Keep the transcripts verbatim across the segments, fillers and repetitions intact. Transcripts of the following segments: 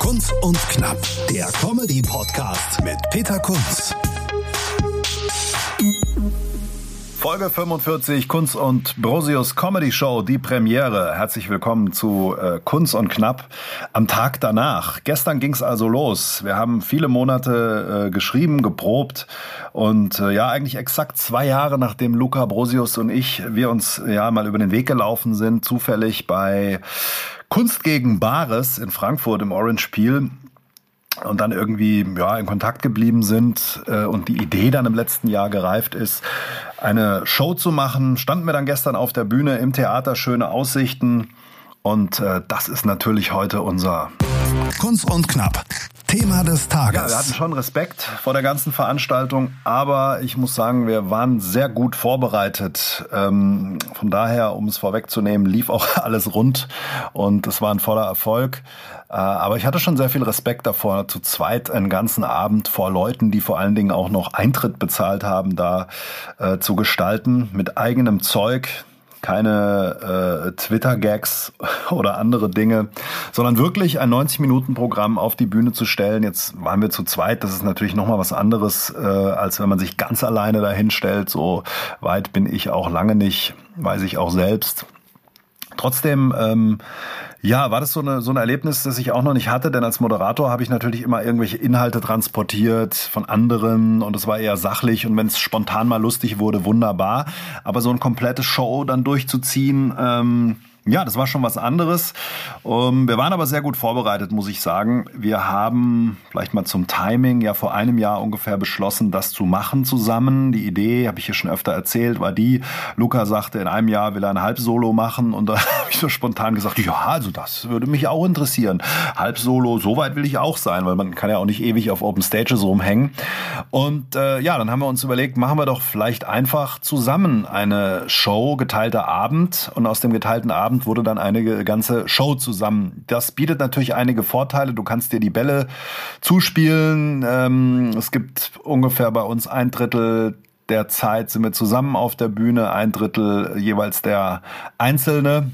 Kunz und Knapp, der Comedy-Podcast mit Peter Kunz. Folge fünfundvierzig, Kunz und Brosius Comedy Show, die Premiere. Herzlich willkommen zu äh, Kunz und Knapp am Tag danach. Gestern ging's also los. Wir haben viele Monate äh, geschrieben, geprobt und äh, ja, eigentlich exakt zwei Jahre, nachdem Luca, Brosius und ich, wir uns ja mal über den Weg gelaufen sind, zufällig bei Kunst gegen Bares in Frankfurt im Orange Peel. Und dann irgendwie ja in Kontakt geblieben sind äh, und die Idee dann im letzten Jahr gereift ist, eine Show zu machen. Standen wir dann gestern auf der Bühne im Theater, schöne Aussichten. Und äh, das ist natürlich heute unser Kunz und Knapp, Thema des Tages. Ja, wir hatten schon Respekt vor der ganzen Veranstaltung, aber ich muss sagen, wir waren sehr gut vorbereitet. Ähm, von daher, um es vorwegzunehmen, lief auch alles rund und es war ein voller Erfolg. Äh, aber ich hatte schon sehr viel Respekt davor, zu zweit einen ganzen Abend vor Leuten, die vor allen Dingen auch noch Eintritt bezahlt haben, da äh, zu gestalten mit eigenem Zeug. Keine äh, Twitter-Gags oder andere Dinge, sondern wirklich ein neunzig-Minuten-Programm auf die Bühne zu stellen. Jetzt waren wir zu zweit, das ist natürlich nochmal was anderes, äh, als wenn man sich ganz alleine dahin stellt. So weit bin ich auch lange nicht, weiß ich auch selbst. Trotzdem, ähm, ja, war das so eine so ein Erlebnis, das ich auch noch nicht hatte, denn als Moderator habe ich natürlich immer irgendwelche Inhalte transportiert von anderen und es war eher sachlich und wenn es spontan mal lustig wurde, wunderbar. Aber so eine komplette Show dann durchzuziehen, ähm, ja, das war schon was anderes. Um, wir waren aber sehr gut vorbereitet, muss ich sagen. Wir haben vielleicht mal zum Timing ja vor einem Jahr ungefähr beschlossen, das zu machen zusammen. Die Idee, habe ich hier schon öfter erzählt, war die, Luca sagte, in einem Jahr will er ein Halbsolo machen und da habe ich so spontan gesagt, ja, also das würde mich auch interessieren. Halbsolo, so weit will ich auch sein, weil man kann ja auch nicht ewig auf Open Stages rumhängen. Und äh, ja, dann haben wir uns überlegt, machen wir doch vielleicht einfach zusammen eine Show, geteilter Abend und aus dem geteilten Abend wurde dann eine ganze Show zusammen. Das bietet natürlich einige Vorteile. Du kannst dir die Bälle zuspielen. Ähm, es gibt ungefähr bei uns ein Drittel der Zeit sind wir zusammen auf der Bühne, ein Drittel jeweils der Einzelne.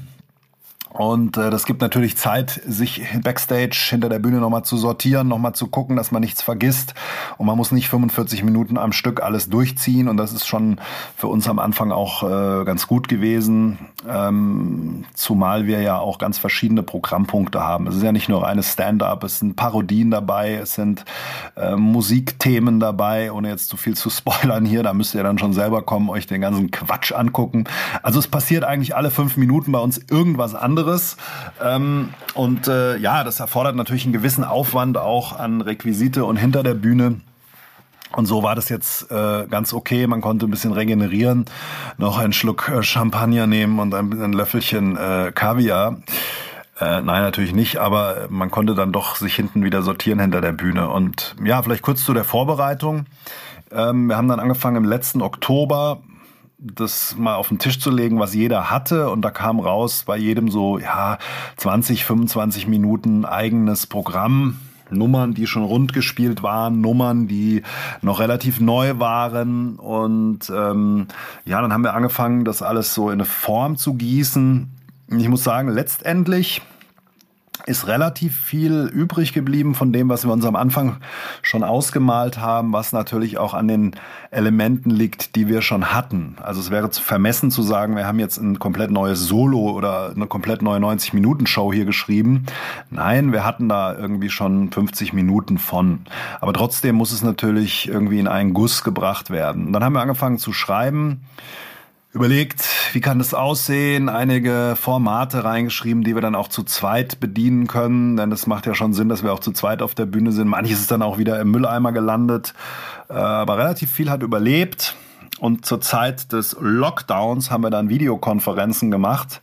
Und äh, das gibt natürlich Zeit, sich Backstage hinter der Bühne nochmal zu sortieren, nochmal zu gucken, dass man nichts vergisst. Und man muss nicht fünfundvierzig Minuten am Stück alles durchziehen. Und das ist schon für uns am Anfang auch äh, ganz gut gewesen. Ähm, zumal wir ja auch ganz verschiedene Programmpunkte haben. Es ist ja nicht nur reines Stand-up, es sind Parodien dabei, es sind äh, Musikthemen dabei. Ohne jetzt zu viel zu spoilern hier, da müsst ihr dann schon selber kommen, euch den ganzen Quatsch angucken. Also es passiert eigentlich alle fünf Minuten bei uns irgendwas anderes. Ähm, und äh, ja, das erfordert natürlich einen gewissen Aufwand auch an Requisite und hinter der Bühne. Und so war das jetzt äh, ganz okay. Man konnte ein bisschen regenerieren, noch einen Schluck äh, Champagner nehmen und ein, ein Löffelchen äh, Kaviar. Äh, nein, natürlich nicht, aber man konnte dann doch sich hinten wieder sortieren hinter der Bühne. Und ja, vielleicht kurz zu der Vorbereitung. Ähm, wir haben dann angefangen im letzten Oktober, das mal auf den Tisch zu legen, was jeder hatte. Und da kam raus bei jedem so, ja, zwanzig, fünfundzwanzig Minuten eigenes Programm. Nummern, die schon rund gespielt waren, Nummern, die noch relativ neu waren. Und ähm, ja, dann haben wir angefangen, das alles so in eine Form zu gießen. Ich muss sagen, letztendlich ist relativ viel übrig geblieben von dem, was wir uns am Anfang schon ausgemalt haben, was natürlich auch an den Elementen liegt, die wir schon hatten. Also es wäre zu vermessen zu sagen, wir haben jetzt ein komplett neues Solo oder eine komplett neue neunzig-Minuten-Show hier geschrieben. Nein, wir hatten da irgendwie schon fünfzig Minuten von. Aber trotzdem muss es natürlich irgendwie in einen Guss gebracht werden. Und dann haben wir angefangen zu schreiben, überlegt, wie kann das aussehen, einige Formate reingeschrieben, die wir dann auch zu zweit bedienen können, denn es macht ja schon Sinn, dass wir auch zu zweit auf der Bühne sind. Manches ist dann auch wieder im Mülleimer gelandet, aber relativ viel hat überlebt und zur Zeit des Lockdowns haben wir dann Videokonferenzen gemacht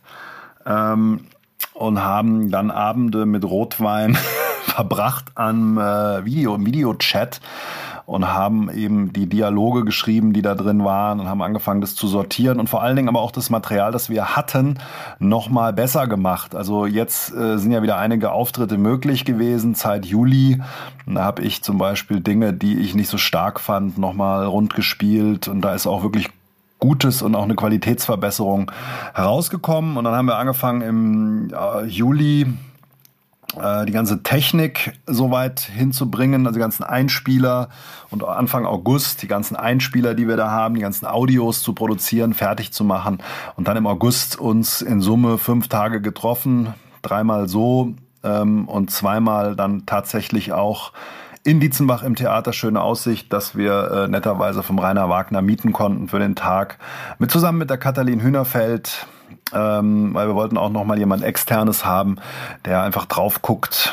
ähm, und haben dann Abende mit Rotwein verbracht am äh, Video, im Videochat und haben eben die Dialoge geschrieben, die da drin waren und haben angefangen, das zu sortieren und vor allen Dingen aber auch das Material, das wir hatten, nochmal besser gemacht. Also jetzt äh, sind ja wieder einige Auftritte möglich gewesen, seit Juli. Und da habe ich zum Beispiel Dinge, die ich nicht so stark fand, nochmal rund gespielt und da ist auch wirklich Gutes und auch eine Qualitätsverbesserung herausgekommen. Und dann haben wir angefangen im äh, Juli die ganze Technik so weit hinzubringen, also die ganzen Einspieler und Anfang August die ganzen Einspieler, die wir da haben, die ganzen Audios zu produzieren, fertig zu machen und dann im August uns in Summe fünf Tage getroffen, dreimal so ähm, und zweimal dann tatsächlich auch in Dietzenbach im Theater Schöne Aussicht, dass wir äh, netterweise vom Rainer Wagner mieten konnten für den Tag, mit zusammen mit der Katalin Hühnerfeld, ähm, weil wir wollten auch noch mal jemand Externes haben, der einfach drauf guckt,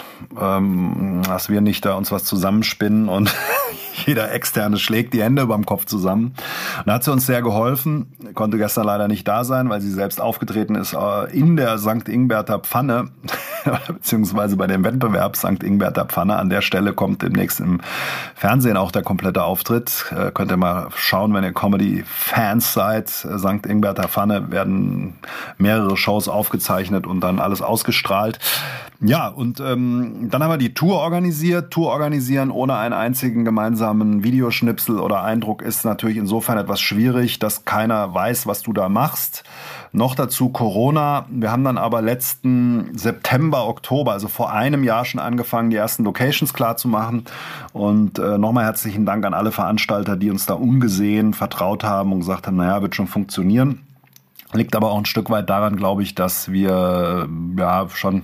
ähm, dass wir nicht da uns was zusammenspinnen und jeder Externe schlägt die Hände überm Kopf zusammen. Und da hat sie uns sehr geholfen, konnte gestern leider nicht da sein, weil sie selbst aufgetreten ist in der Sankt Ingbärter Pfanne, beziehungsweise bei dem Wettbewerb Sankt Ingbärter Pfanne. An der Stelle kommt demnächst im Fernsehen auch der komplette Auftritt. Äh, könnt ihr mal schauen, wenn ihr Comedy-Fans seid. Sankt Ingbärter Pfanne werden mehrere Shows aufgezeichnet und dann alles ausgestrahlt. Ja, und ähm, dann haben wir die Tour organisiert. Tour organisieren ohne einen einzigen gemeinsamen Videoschnipsel oder Eindruck ist natürlich insofern etwas schwierig, dass keiner weiß, was du da machst. Noch dazu Corona. Wir haben dann aber letzten September, Oktober, also vor einem Jahr schon angefangen, die ersten Locations klar zu machen. Und äh, nochmal herzlichen Dank an alle Veranstalter, die uns da ungesehen vertraut haben und gesagt haben, naja, wird schon funktionieren. Liegt aber auch ein Stück weit daran, glaube ich, dass wir ja schon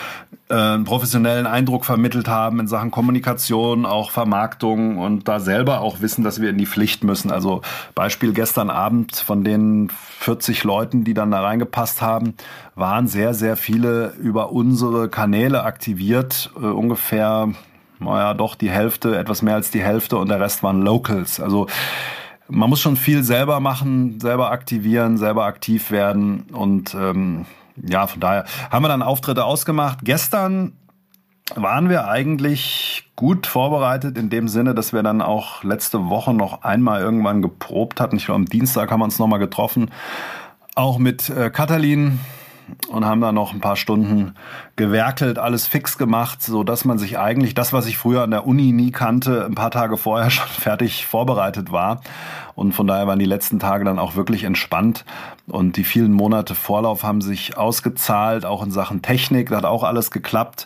einen professionellen Eindruck vermittelt haben in Sachen Kommunikation, auch Vermarktung und da selber auch wissen, dass wir in die Pflicht müssen. Also Beispiel gestern Abend von den vierzig Leuten, die dann da reingepasst haben, waren sehr, sehr viele über unsere Kanäle aktiviert. Äh, ungefähr, naja, doch die Hälfte, etwas mehr als die Hälfte und der Rest waren Locals. Also man muss schon viel selber machen, selber aktivieren, selber aktiv werden und ähm, ja, von daher haben wir dann Auftritte ausgemacht. Gestern waren wir eigentlich gut vorbereitet in dem Sinne, dass wir dann auch letzte Woche noch einmal irgendwann geprobt hatten. Ich glaube, am Dienstag haben wir uns nochmal getroffen, auch mit äh, Katalin und haben da noch ein paar Stunden gewerkelt, alles fix gemacht, so dass man sich eigentlich das, was ich früher an der Uni nie kannte, ein paar Tage vorher schon fertig vorbereitet war. Und von daher waren die letzten Tage dann auch wirklich entspannt. Und die vielen Monate Vorlauf haben sich ausgezahlt, auch in Sachen Technik. Da hat auch alles geklappt.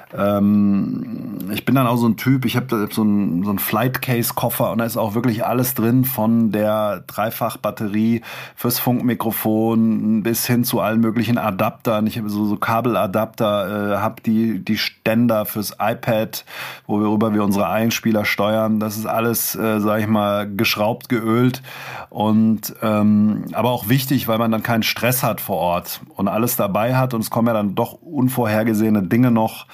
Ähm, ich bin dann auch so ein Typ, ich habe so einen so einen Flight-Case-Koffer und da ist auch wirklich alles drin, von der Dreifach-Batterie fürs Funkmikrofon bis hin zu allen möglichen Adaptern. Ich habe so, so Kabeladapter, äh, habe die die Ständer fürs iPad, worüber wir unsere Einspieler steuern. Das ist alles, äh, sag ich mal, geschraubt, geölt und ähm, aber auch wichtig, weil man dann keinen Stress hat vor Ort und alles dabei hat und es kommen ja dann doch unvorhergesehene Dinge noch.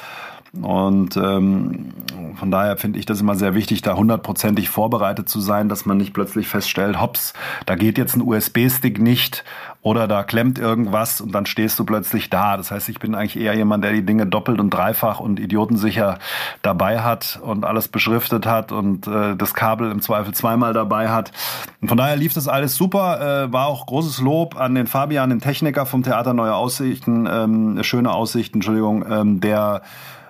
Und ähm, von daher finde ich das immer sehr wichtig, da hundertprozentig vorbereitet zu sein, dass man nicht plötzlich feststellt, hops, da geht jetzt ein U S B-Stick nicht oder da klemmt irgendwas und dann stehst du plötzlich da. Das heißt, ich bin eigentlich eher jemand, der die Dinge doppelt und dreifach und idiotensicher dabei hat und alles beschriftet hat und äh, das Kabel im Zweifel zweimal dabei hat. Und von daher lief das alles super, äh, war auch großes Lob an den Fabian, den Techniker vom Theater Neue Aussichten, ähm, Schöne Aussichten, Entschuldigung, ähm, der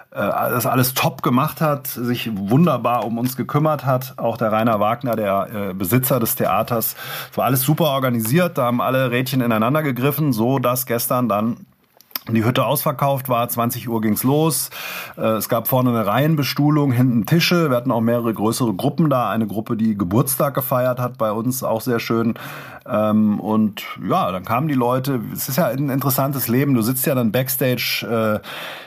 das alles top gemacht hat, sich wunderbar um uns gekümmert hat. Auch der Rainer Wagner, der äh, Besitzer des Theaters. Es war alles super organisiert, da haben alle Rädchen ineinander gegriffen, so dass gestern dann die Hütte ausverkauft war. zwanzig Uhr ging's los. Äh, es gab vorne eine Reihenbestuhlung, hinten Tische. Wir hatten auch mehrere größere Gruppen da. Eine Gruppe, die Geburtstag gefeiert hat bei uns, auch sehr schön. Ähm, und ja, dann kamen die Leute. Es ist ja ein interessantes Leben. Du sitzt ja dann Backstage äh,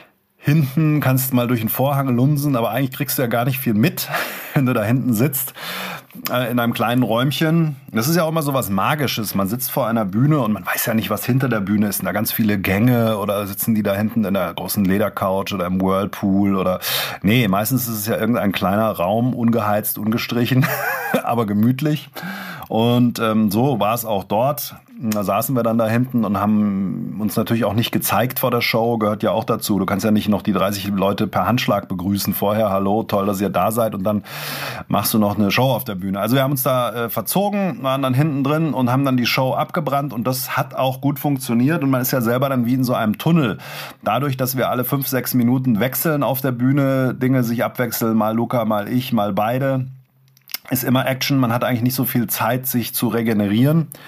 hinten, kannst mal durch den Vorhang lunsen, aber eigentlich kriegst du ja gar nicht viel mit, wenn du da hinten sitzt, äh, in einem kleinen Räumchen. Das ist ja auch immer so was Magisches. Man sitzt vor einer Bühne und man weiß ja nicht, was hinter der Bühne ist. Sind da ganz viele Gänge oder sitzen die da hinten in der großen Ledercouch oder im Whirlpool oder... Nee, meistens ist es ja irgendein kleiner Raum, ungeheizt, ungestrichen, aber gemütlich. Und ähm, so war es auch dort. Da saßen wir dann da hinten und haben uns natürlich auch nicht gezeigt vor der Show, gehört ja auch dazu. Du kannst ja nicht noch die dreißig Leute per Handschlag begrüßen vorher. Hallo, toll, dass ihr da seid und dann machst du noch eine Show auf der Bühne. Also wir haben uns da äh, verzogen, waren dann hinten drin und haben dann die Show abgebrannt und das hat auch gut funktioniert und man ist ja selber dann wie in so einem Tunnel. Dadurch, dass wir alle fünf, sechs Minuten wechseln auf der Bühne, Dinge sich abwechseln, mal Luca, mal ich, mal beide, ist immer Action. Man hat eigentlich nicht so viel Zeit, sich zu regenerieren.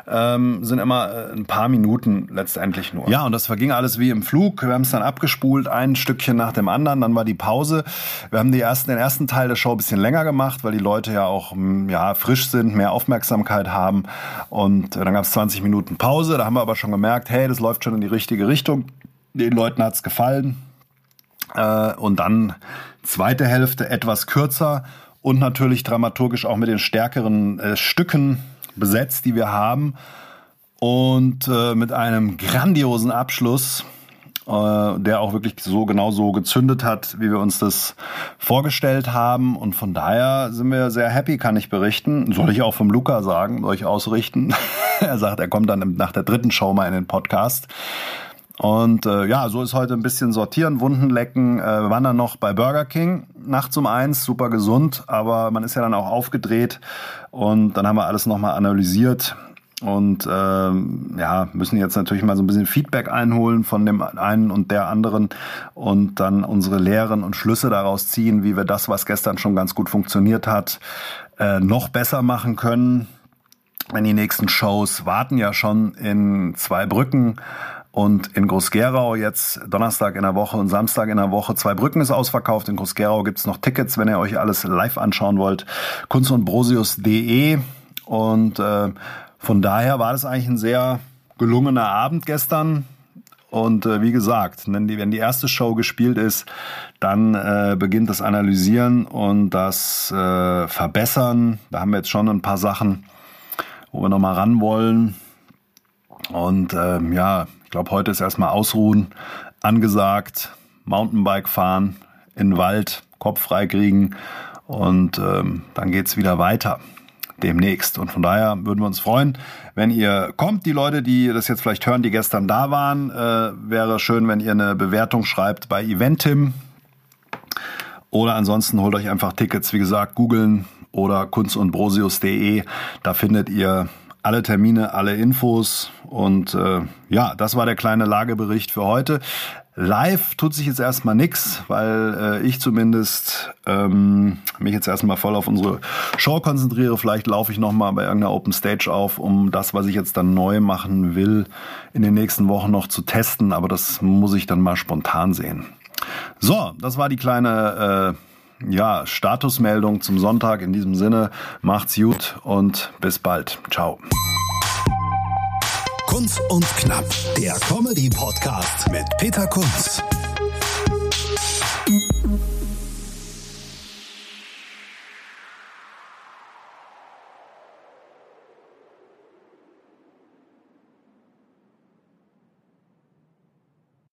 ähm, sind immer ein paar Minuten letztendlich nur. Ja, und das verging alles wie im Flug. Wir haben es dann abgespult, ein Stückchen nach dem anderen. Dann war die Pause. Wir haben die ersten, den ersten Teil der Show ein bisschen länger gemacht, weil die Leute ja auch ja, frisch sind, mehr Aufmerksamkeit haben. Und dann gab es zwanzig Minuten Pause. Da haben wir aber schon gemerkt, hey, das läuft schon in die richtige Richtung. Den Leuten hat's gefallen. Äh, und dann zweite Hälfte etwas kürzer und natürlich dramaturgisch auch mit den stärkeren äh, Stücken besetzt, die wir haben. Und äh, mit einem grandiosen Abschluss, äh, der auch wirklich so genau so gezündet hat, wie wir uns das vorgestellt haben. Und von daher sind wir sehr happy, kann ich berichten. Soll ich auch vom Luca sagen, euch ausrichten. Er sagt, er kommt dann nach der dritten Show mal in den Podcast. Und äh, ja, so ist heute ein bisschen sortieren, Wunden lecken. Äh, wir waren dann noch bei Burger King nachts um eins, super gesund, aber man ist ja dann auch aufgedreht und dann haben wir alles nochmal analysiert und ähm, ja, müssen jetzt natürlich mal so ein bisschen Feedback einholen von dem einen und der anderen und dann unsere Lehren und Schlüsse daraus ziehen, wie wir das, was gestern schon ganz gut funktioniert hat, äh, noch besser machen können. Denn die nächsten Shows warten ja schon in Zweibrücken und in Groß-Gerau jetzt Donnerstag in der Woche und Samstag in der Woche. Zweibrücken ist ausverkauft. In Groß-Gerau gibt's noch Tickets, wenn ihr euch alles live anschauen wollt. kunst und brosius punkt de. Und äh, von daher war das eigentlich ein sehr gelungener Abend gestern. Und äh, wie gesagt, wenn die, wenn die erste Show gespielt ist, dann äh, beginnt das Analysieren und das äh, Verbessern. Da haben wir jetzt schon ein paar Sachen, wo wir nochmal ran wollen. Und ähm, ja, ich glaube, heute ist erstmal Ausruhen angesagt, Mountainbike fahren, in den Wald, Kopf frei kriegen und ähm, dann geht's wieder weiter demnächst. Und von daher würden wir uns freuen, wenn ihr kommt. Die Leute, die das jetzt vielleicht hören, die gestern da waren, äh, wäre schön, wenn ihr eine Bewertung schreibt bei Eventim. Oder ansonsten holt euch einfach Tickets, wie gesagt, googeln oder kunst und brosius punkt de. Da findet ihr alle Termine, alle Infos und äh, ja, das war der kleine Lagebericht für heute. Live tut sich jetzt erstmal nix, weil äh, ich zumindest ähm, mich jetzt erstmal voll auf unsere Show konzentriere. Vielleicht laufe ich nochmal bei irgendeiner Open Stage auf, um das, was ich jetzt dann neu machen will, in den nächsten Wochen noch zu testen, aber das muss ich dann mal spontan sehen. So, das war die kleine äh, ja, Statusmeldung zum Sonntag. In diesem Sinne, macht's gut und bis bald. Ciao. Kunz und Knapp, der Comedy-Podcast mit Peter Kunz.